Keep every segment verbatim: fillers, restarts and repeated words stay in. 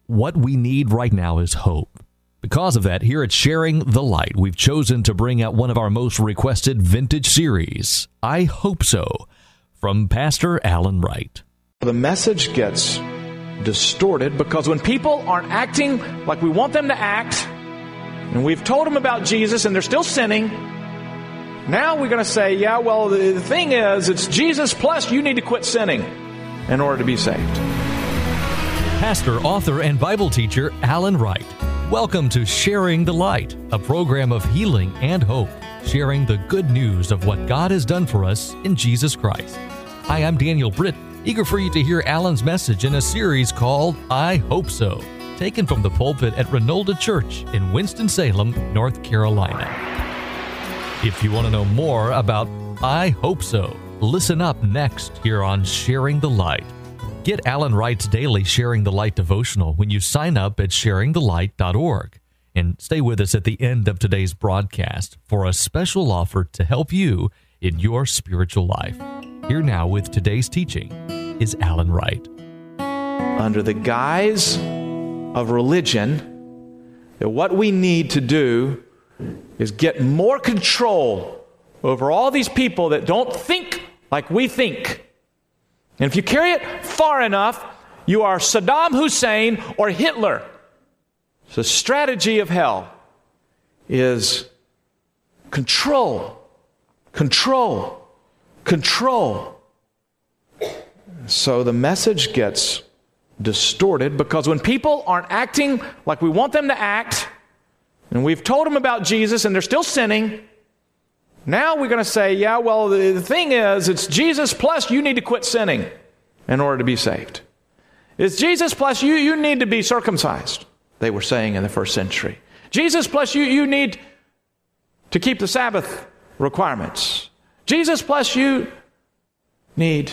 what we need right now is hope. Because of that, here at Sharing the Light, we've chosen to bring out one of our most requested vintage series, I Hope So, from Pastor Alan Wright. The message gets distorted because when people aren't acting like we want them to act, and we've told them about Jesus and they're still sinning, now we're going to say, yeah, well, the, the thing is, it's Jesus plus you need to quit sinning in order to be saved. Pastor, author, and Bible teacher Alan Wright. Welcome to Sharing the Light, a program of healing and hope, sharing the good news of what God has done for us in Jesus Christ. Hi, I'm Daniel Britt, eager for you to hear Alan's message in a series called I Hope So, taken from the pulpit at Renolda Church in Winston-Salem, North Carolina. If you want to know more about I Hope So, listen up next here on Sharing the Light. Get Alan Wright's daily Sharing the Light devotional when you sign up at sharing the light dot org. And stay with us at the end of today's broadcast for a special offer to help you in your spiritual life. Here now with today's teaching is Alan Wright. Under the guise of religion, that what we need to do is get more control over all these people that don't think like we think. And if you carry it far enough, you are Saddam Hussein or Hitler. The strategy of hell is control, control, control. So the message gets distorted because when people aren't acting like we want them to act, and we've told them about Jesus and they're still sinning, now we're going to say, yeah, well, the, the thing is, it's Jesus plus you need to quit sinning in order to be saved. It's Jesus plus you, you need to be circumcised, they were saying in the first century. Jesus plus you, you need to keep the Sabbath requirements. Jesus plus you need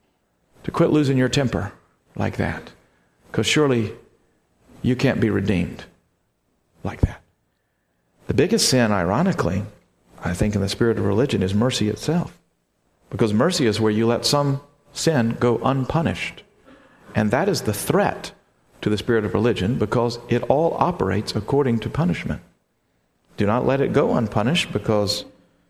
to quit losing your temper like that, because surely you can't be redeemed like that. The biggest sin, ironically, I think in the spirit of religion, is mercy itself. Because mercy is where you let some sin go unpunished. And that is the threat to the spirit of religion, because it all operates according to punishment. Do not let it go unpunished, because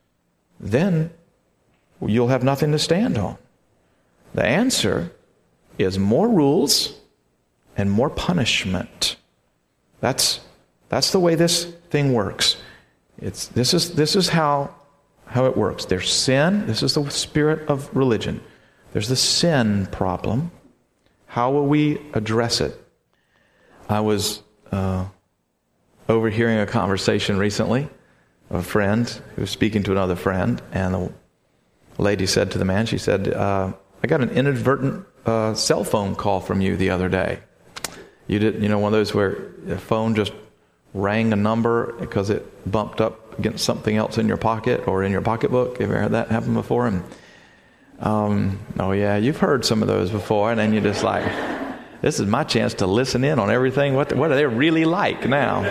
then you'll have nothing to stand on. The answer is more rules and more punishment. That's, that's the way this thing works. It's, this is, this is how, how it works. There's sin. This is the spirit of religion. There's the sin problem. How will we address it? I was uh, overhearing a conversation recently of a friend who was speaking to another friend, and the lady said to the man, she said, uh, I got an inadvertent uh, cell phone call from you the other day. You did, you know, one of those where the phone just rang a number because it bumped up against something else in your pocket or in your pocketbook. Have you ever had that happen before? And um, oh yeah, you've heard some of those before, and then you're just like, this is my chance to listen in on everything. What what are they really like now?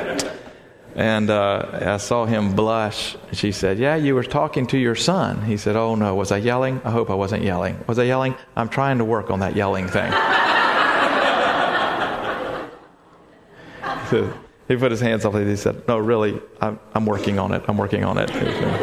And uh, I saw him blush. She said, yeah, you were talking to your son. He said, oh no, was I yelling? I hope I wasn't yelling. Was I yelling? I'm trying to work on that yelling thing. So, he put his hands up and he said, no, really, I'm, I'm working on it. I'm working on it.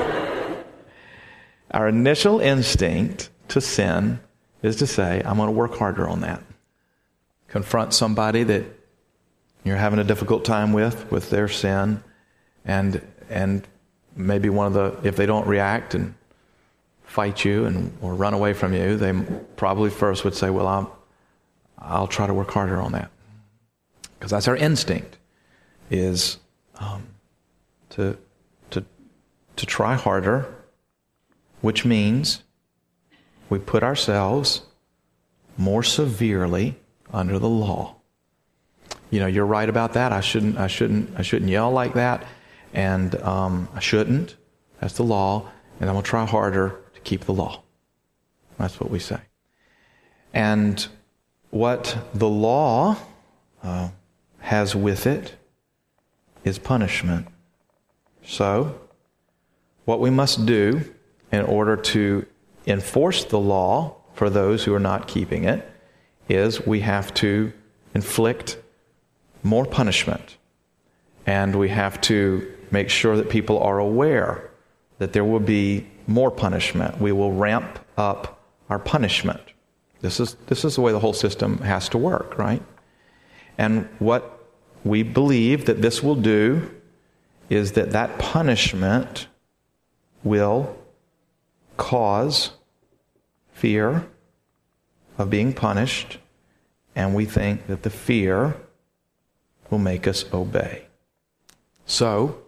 Our initial instinct to sin is to say, I'm going to work harder on that. Confront somebody that you're having a difficult time with, with their sin, and and maybe one of the, if they don't react and fight you and or run away from you, they probably first would say, well, I'll, I'll try to work harder on that. Because that's our instinct. Is um, to to to try harder, which means we put ourselves more severely under the law. You know, you're right about that. I shouldn't. I shouldn't. I shouldn't yell like that, and um, I shouldn't. That's the law, and I'm gonna try harder to keep the law. That's what we say. And what the law uh, has with it is punishment. So, what we must do in order to enforce the law for those who are not keeping it is we have to inflict more punishment. And we have to make sure that people are aware that there will be more punishment. We will ramp up our punishment. This is this is the way the whole system has to work, right? And what we believe that this will do is that that punishment will cause fear of being punished, and we think that the fear will make us obey. So,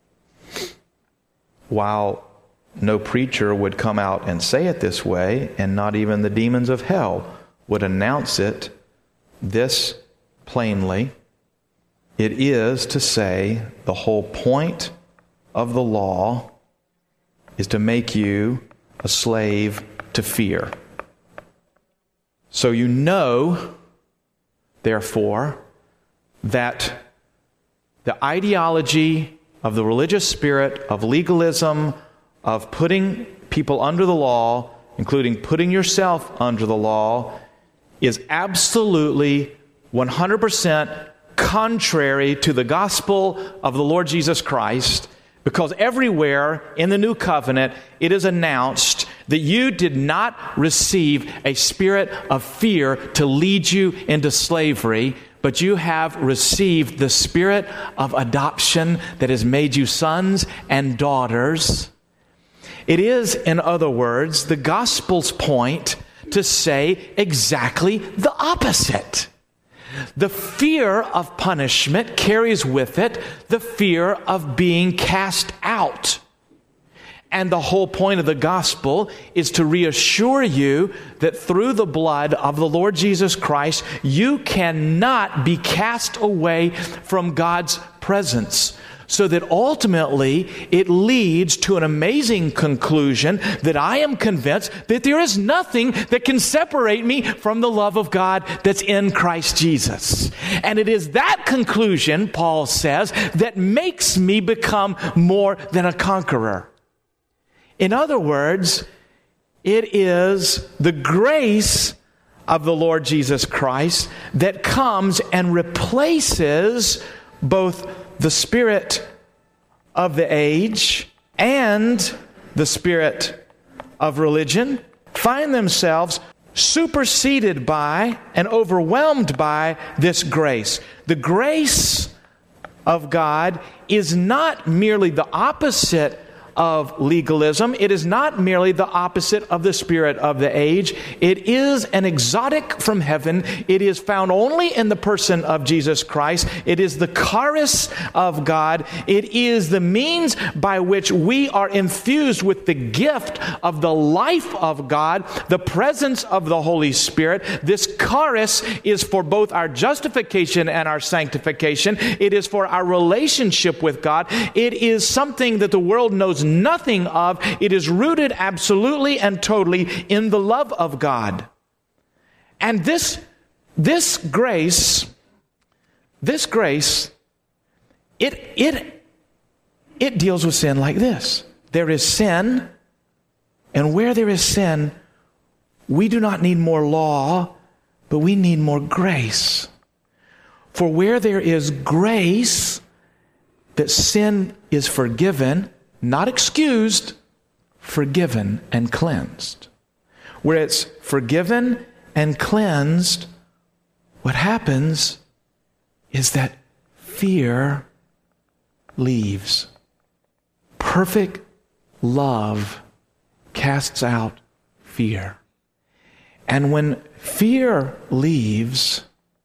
while no preacher would come out and say it this way, and not even the demons of hell would announce it this plainly, it is to say the whole point of the law is to make you a slave to fear. So you know, therefore, that the ideology of the religious spirit, of legalism, of putting people under the law, including putting yourself under the law, is absolutely one hundred percent contrary to the gospel of the Lord Jesus Christ, because everywhere in the New Covenant it is announced that you did not receive a spirit of fear to lead you into slavery, but you have received the spirit of adoption that has made you sons and daughters. It is, in other words, the gospel's point to say exactly the opposite. The fear of punishment carries with it the fear of being cast out. And the whole point of the gospel is to reassure you that through the blood of the Lord Jesus Christ, you cannot be cast away from God's presence. So that ultimately it leads to an amazing conclusion that I am convinced that there is nothing that can separate me from the love of God that's in Christ Jesus. And it is that conclusion, Paul says, that makes me become more than a conqueror. In other words, it is the grace of the Lord Jesus Christ that comes and replaces both the spirit of the age and the spirit of religion, find themselves superseded by and overwhelmed by this grace. The grace of God is not merely the opposite of legalism. It is not merely the opposite of the spirit of the age. It is an exotic from heaven. It is found only in the person of Jesus Christ. It is the charis of God. It is the means by which we are infused with the gift of the life of God, the presence of the Holy Spirit. This charis is for both our justification and our sanctification. It is for our relationship with God. It is something that the world knows nothing of. It is rooted absolutely and totally in the love of God. And this, this grace, this grace, it, it, it deals with sin like this. There is sin, and where there is sin, we do not need more law, but we need more grace. For where there is grace, that sin is forgiven, not excused, forgiven and cleansed. Where it's forgiven and cleansed, what happens is that fear leaves. Perfect love casts out fear. And when fear leaves,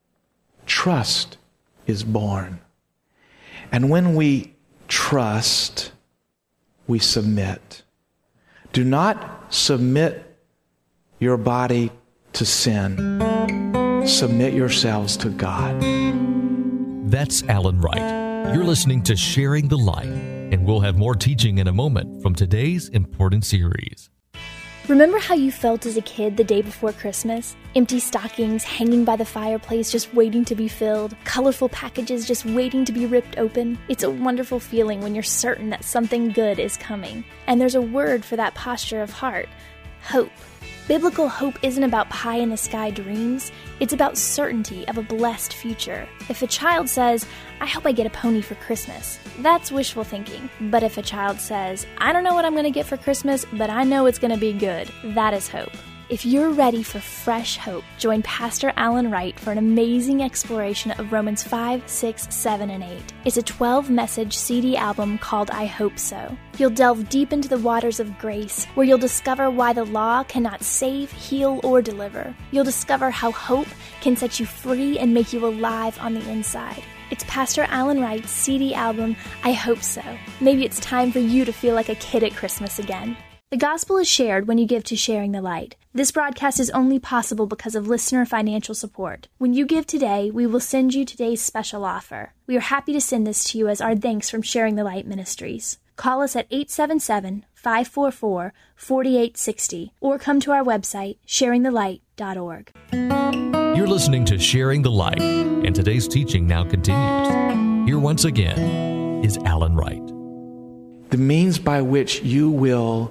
trust is born. And when we trust, we submit. Do not submit your body to sin. Submit yourselves to God. That's Alan Wright. You're listening to Sharing the Light, and we'll have more teaching in a moment from today's important series. Remember how you felt as a kid the day before Christmas? Empty stockings hanging by the fireplace just waiting to be filled, colorful packages just waiting to be ripped open. It's a wonderful feeling when you're certain that something good is coming. And there's a word for that posture of heart: hope. Biblical hope isn't about pie-in-the-sky dreams. It's about certainty of a blessed future. If a child says, I hope I get a pony for Christmas, that's wishful thinking. But if a child says, I don't know what I'm going to get for Christmas, but I know it's going to be good, that is hope. If you're ready for fresh hope, join Pastor Alan Wright for an amazing exploration of Romans five, six, seven, and eight. It's a twelve-message C D album called I Hope So. You'll delve deep into the waters of grace, where you'll discover why the law cannot save, heal, or deliver. You'll discover how hope can set you free and make you alive on the inside. It's Pastor Alan Wright's C D album, I Hope So. Maybe it's time for you to feel like a kid at Christmas again. The gospel is shared when you give to Sharing the Light. This broadcast is only possible because of listener financial support. When you give today, we will send you today's special offer. We are happy to send this to you as our thanks from Sharing the Light Ministries. Call us at eight seven seven, five four four, four eight six zero or come to our website, sharing the light dot org. You're listening to Sharing the Light, and today's teaching now continues. Here once again is Alan Wright. The means by which you will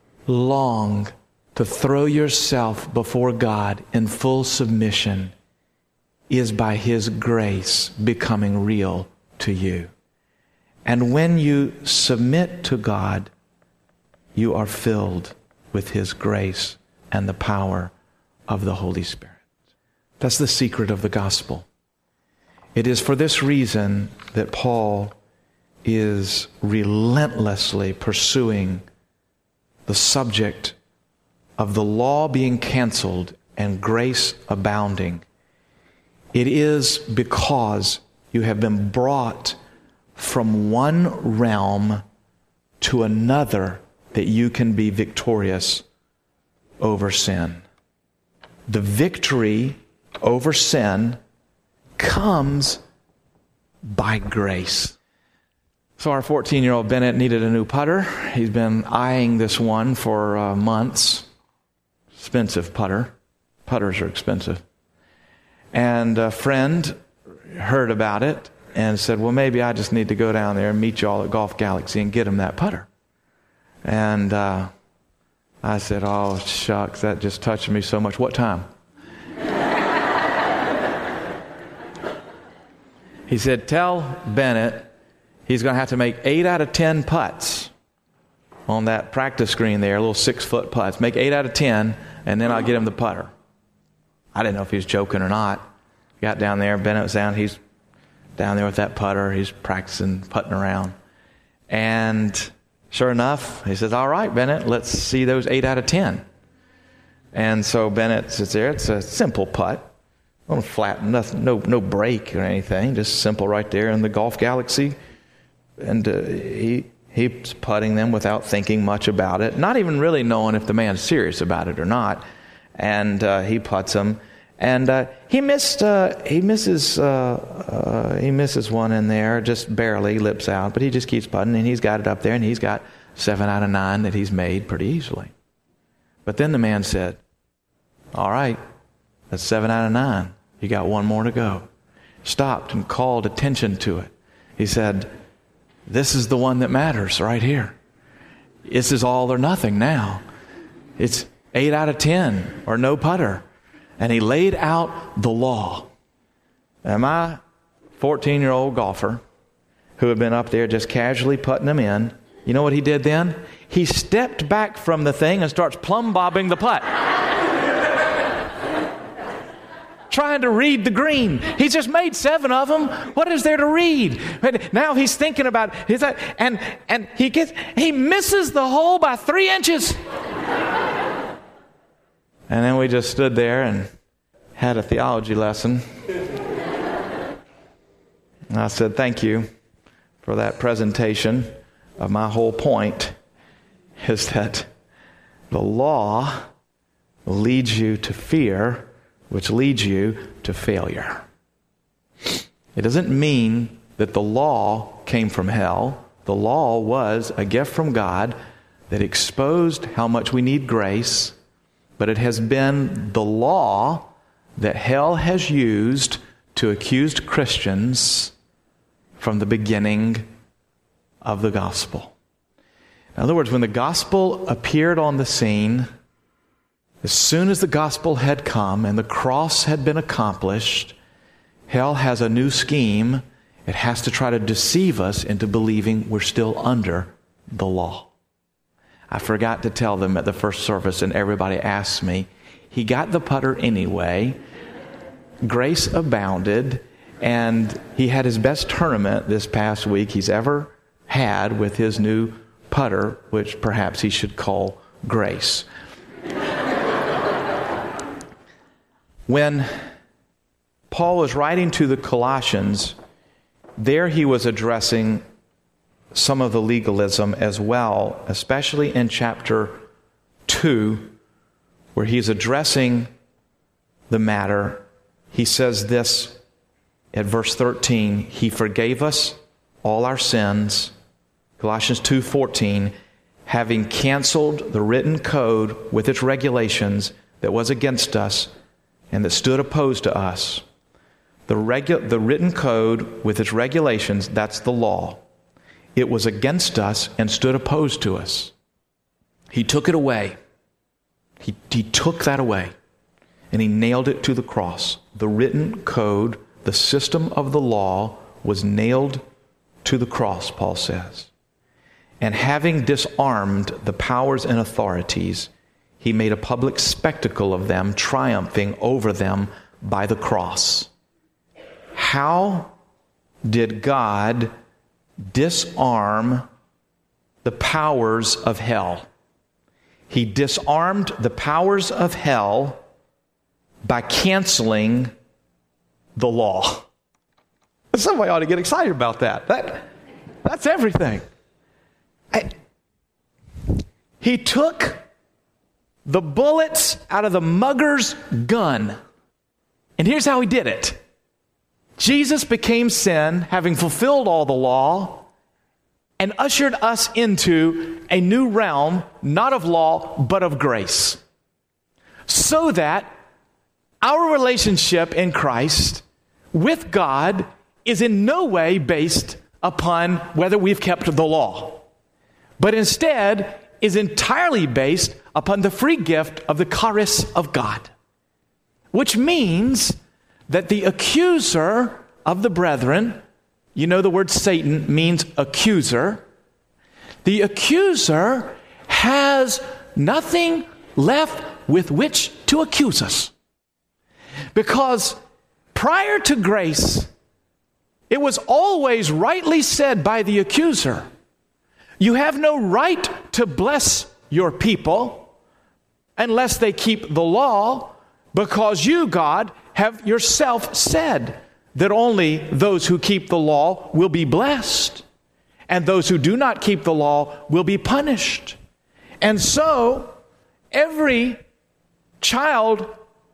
long to throw yourself before God in full submission is by His grace becoming real to you. And when you submit to God, you are filled with His grace and the power of the Holy Spirit. That's the secret of the gospel. It is for this reason that Paul is relentlessly pursuing the subject of the law being canceled and grace abounding. It is because you have been brought from one realm to another that you can be victorious over sin. The victory over sin comes by grace. So our fourteen-year-old Bennett needed a new putter. He's been eyeing this one for uh, months. Expensive putter. Putters are expensive. And a friend heard about it and said, well, maybe I just need to go down there and meet you all at Golf Galaxy and get him that putter. And uh, I said, oh, shucks, that just touched me so much. What time? He said, tell Bennett he's going to have to make eight out of ten putts on that practice screen there, little six-foot putts. Make eight out of ten, and then I'll get him the putter. I didn't know if he was joking or not. Got down there, Bennett was down. He's down there with that putter. He's practicing putting around. And sure enough, he says, all right, Bennett, let's see those eight out of ten. And so Bennett sits there. It's a simple putt. On a flat, nothing, no, no break or anything. Just simple right there in the Golf Galaxy. And uh, he he's putting them without thinking much about it, not even really knowing if the man's serious about it or not. And uh, he puts them, and uh, he missed. Uh, he misses. Uh, uh, he misses one in there, just barely, lips out. But he just keeps putting, and he's got it up there, and he's got seven out of nine that he's made pretty easily. But then the man said, "All right, that's seven out of nine. You got one more to go." Stopped and called attention to it. He said, this is the one that matters right here. This is all or nothing now. It's eight out of ten or no putter. And he laid out the law. And my fourteen-year-old golfer, who had been up there just casually putting them in, you know what he did then? He stepped back from the thing and starts plumb bobbing the putt. Trying to read the green. He's just made seven of them. What is there to read? But now he's thinking about his and and he gets he misses the hole by three inches. And then we just stood there and had a theology lesson. And I said, thank you for that presentation of my whole point is that the law leads you to fear, which leads you to failure. It doesn't mean that the law came from hell. The law was a gift from God that exposed how much we need grace, but it has been the law that hell has used to accuse Christians from the beginning of the gospel. In other words, when the gospel appeared on the scene, As soon as the gospel had come and the cross had been accomplished, hell has a new scheme. It has to try to deceive us into believing we're still under the law. I forgot to tell them at the first service, and everybody asked me. He got the putter anyway. Grace abounded, and he had his best tournament this past week he's ever had with his new putter, which perhaps he should call Grace. When Paul was writing to the Colossians, there he was addressing some of the legalism as well, especially in chapter two, where he's addressing the matter. He says this at verse thirteen, he forgave us all our sins, Colossians two fourteen, having canceled the written code with its regulations that was against us and that stood opposed to us. The, regu- the written code with its regulations, that's the law. It was against us and stood opposed to us. He took it away. He, he took that away and he nailed it to the cross. The written code, the system of the law, was nailed to the cross, Paul says. And having disarmed the powers and authorities, he made a public spectacle of them, triumphing over them by the cross. How did God disarm the powers of hell? He disarmed the powers of hell by canceling the law. Somebody ought to get excited about that. That that's everything. I, he took the bullets out of the mugger's gun. And here's how he did it. Jesus became sin, having fulfilled all the law, and ushered us into a new realm, not of law, but of grace. So that our relationship in Christ with God is in no way based upon whether we've kept the law, but instead is entirely based upon the free gift of the charis of God, which means that the accuser of the brethren, you know the word Satan means accuser, the accuser has nothing left with which to accuse us. Because prior to grace, it was always rightly said by the accuser, you have no right to bless your people unless they keep the law, because you, God, have yourself said that only those who keep the law will be blessed, and those who do not keep the law will be punished. And so, every child,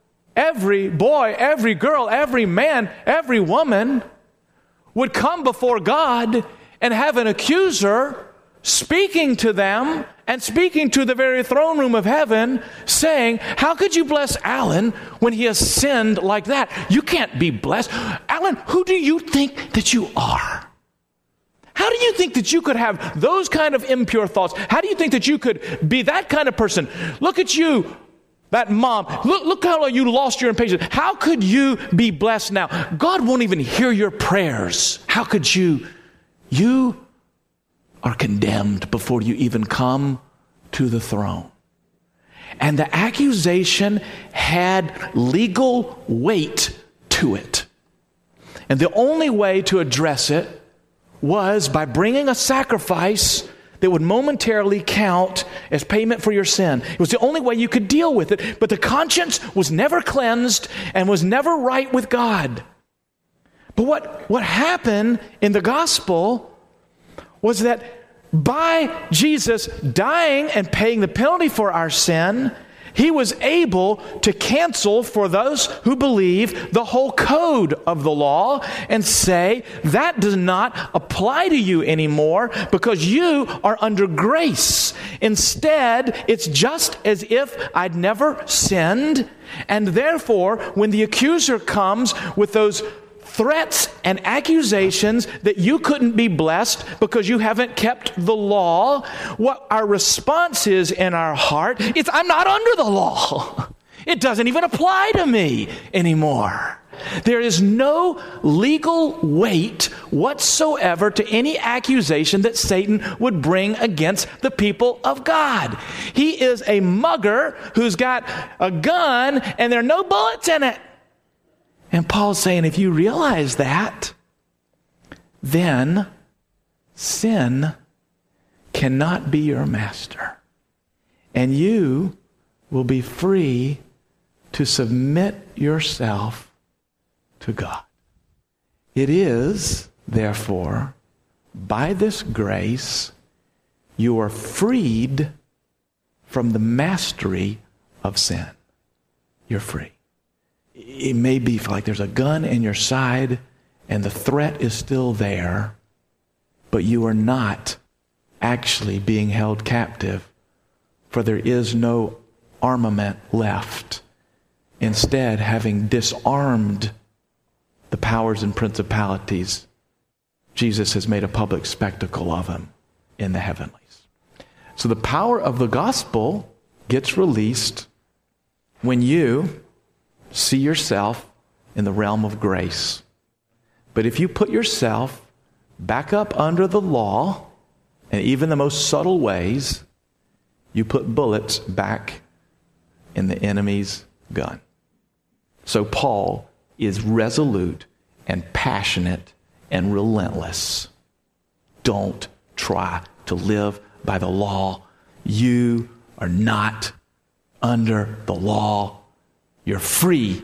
every boy, every girl, every man, every woman would come before God and have an accuser speaking to them and speaking to the very throne room of heaven, saying, how could you bless Alan when he has sinned like that? You can't be blessed. Alan, who do you think that you are? How do you think that you could have those kind of impure thoughts? How do you think that you could be that kind of person? Look at you, that mom. Look, look how you lost your impatience. How could you be blessed now? God won't even hear your prayers. How could you? You are condemned before you even come to the throne. And the accusation had legal weight to it. And the only way to address it was by bringing a sacrifice that would momentarily count as payment for your sin. It was the only way you could deal with it. But the conscience was never cleansed and was never right with God. But what, what happened in the gospel was that by Jesus dying and paying the penalty for our sin, he was able to cancel for those who believe the whole code of the law and say that does not apply to you anymore because you are under grace. Instead, it's just as if I'd never sinned, and therefore when the accuser comes with those threats and accusations that you couldn't be blessed because you haven't kept the law, what our response is in our heart is, I'm not under the law. It doesn't even apply to me anymore. There is no legal weight whatsoever to any accusation that Satan would bring against the people of God. He is a mugger who's got a gun and there are no bullets in it. And Paul's saying, if you realize that, then sin cannot be your master. And you will be free to submit yourself to God. It is, therefore, by this grace, you are freed from the mastery of sin. You're free. It may be like there's a gun in your side and the threat is still there, but you are not actually being held captive, for there is no armament left. Instead, having disarmed the powers and principalities, Jesus has made a public spectacle of them in the heavenlies. So the power of the gospel gets released when you see yourself in the realm of grace. But if you put yourself back up under the law, and even the most subtle ways, you put bullets back in the enemy's gun. So Paul is resolute and passionate and relentless. Don't try to live by the law. You are not under the law. You're free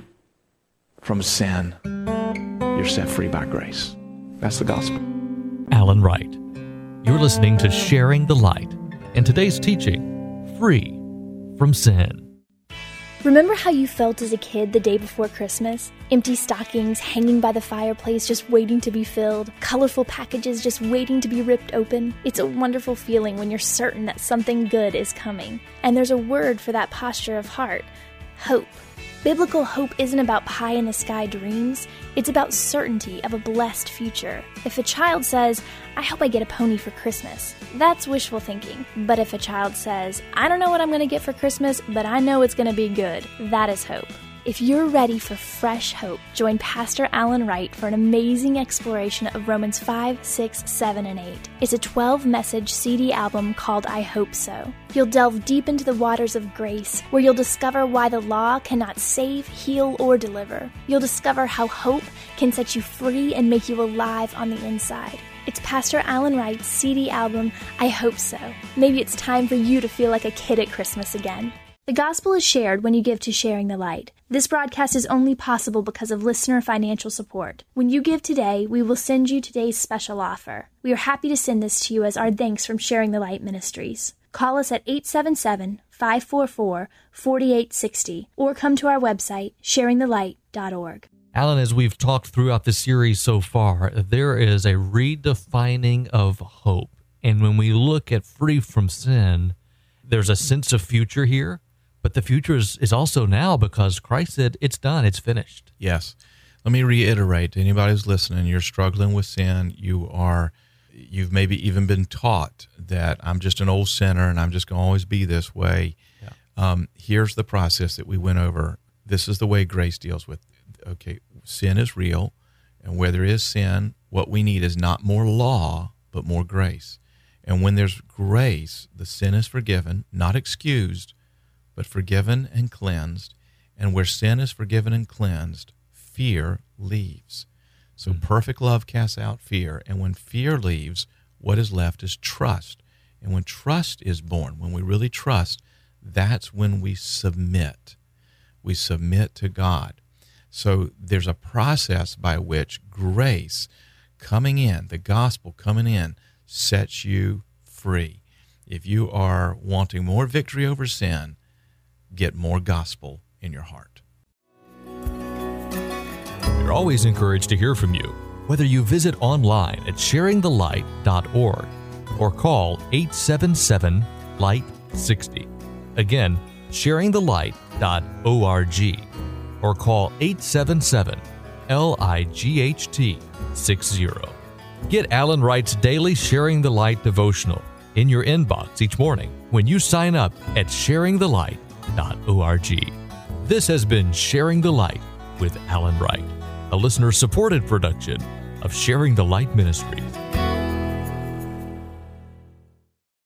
from sin. You're set free by grace. That's the gospel. Alan Wright. You're listening to Sharing the Light, and today's teaching, Free from Sin. Remember how you felt as a kid the day before Christmas? Empty stockings hanging by the fireplace just waiting to be filled, colorful packages just waiting to be ripped open. It's a wonderful feeling when you're certain that something good is coming. And there's a word for that posture of heart: hope. Biblical hope isn't about pie-in-the-sky dreams. It's about certainty of a blessed future. If a child says, I hope I get a pony for Christmas, that's wishful thinking. But if a child says, I don't know what I'm going to get for Christmas, but I know it's going to be good, that is hope. If you're ready for fresh hope, join Pastor Alan Wright for an amazing exploration of Romans five, six, seven, and eight. It's a twelve-message C D album called I Hope So. You'll delve deep into the waters of grace, where you'll discover why the law cannot save, heal, or deliver. You'll discover how hope can set you free and make you alive on the inside. It's Pastor Alan Wright's C D album, I Hope So. Maybe it's time for you to feel like a kid at Christmas again. The gospel is shared when you give to Sharing the Light. This broadcast is only possible because of listener financial support. When you give today, we will send you today's special offer. We are happy to send this to you as our thanks from Sharing the Light Ministries. Call us at eight seven seven, five four four, four eight six zero or come to our website, sharing the light dot org. Alan, as we've talked throughout the series so far, there is a redefining of hope. And when we look at free from sin, there's a sense of future here. But the future is, is also now, because Christ said, it's done, it's finished. Yes. Let me reiterate to anybody who's listening, you're struggling with sin, you are, you've maybe even been taught that I'm just an old sinner and I'm just going to always be this way. Yeah. Um, here's the process that we went over. This is the way grace deals with, okay, sin is real, and where there is sin, what we need is not more law, but more grace. And when there's grace, the sin is forgiven, not excused, but forgiven and cleansed. And where sin is forgiven and cleansed, fear leaves. So mm-hmm. perfect love casts out fear. And when fear leaves, what is left is trust. And when trust is born, when we really trust, that's when we submit. We submit to God. So there's a process by which grace coming in, the gospel coming in, sets you free. If you are wanting more victory over sin, get more gospel in your heart. We're always encouraged to hear from you, whether you visit online at sharing the light dot org or call eight seven seven, light sixty. Again, sharing the light dot org or call eight seven seven, L I G H T sixty. Get Alan Wright's daily Sharing the Light devotional in your inbox each morning when you sign up at sharing the light dot org. This has been Sharing the Light with Alan Wright, a listener-supported production of Sharing the Light Ministries.